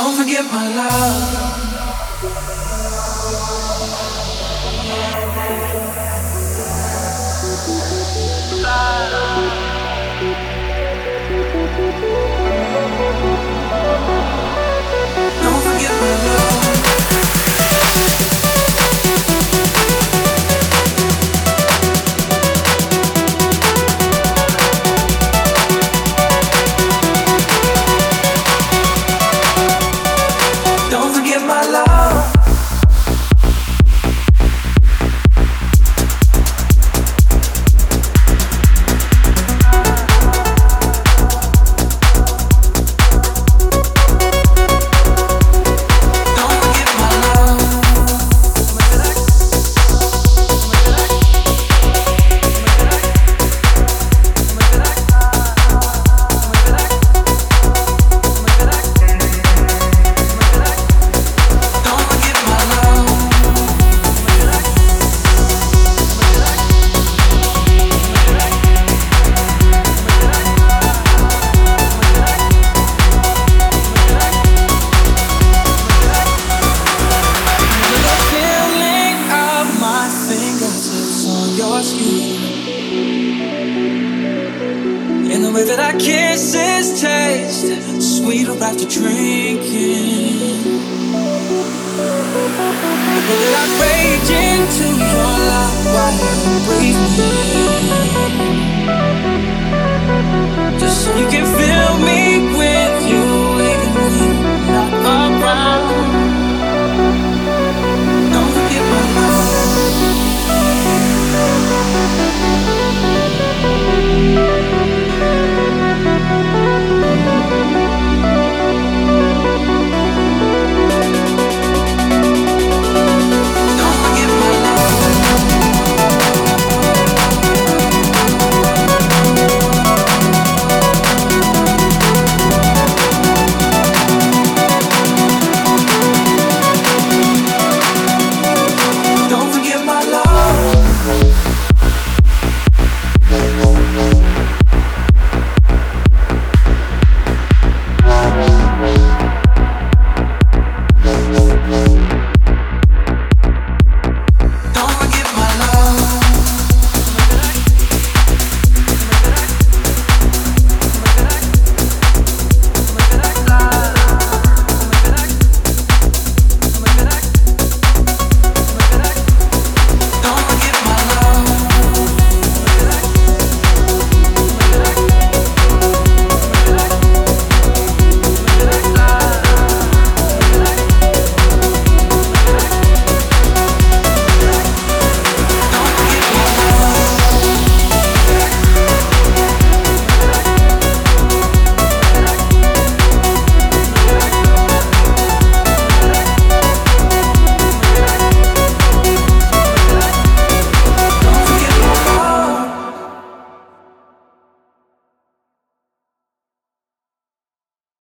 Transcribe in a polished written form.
Don't forget my love. Don't forget my love. Don't forget my love. In the way that our kisses taste sweeter after drinking. The way that I rage into your love while you breathe me, just so you can feel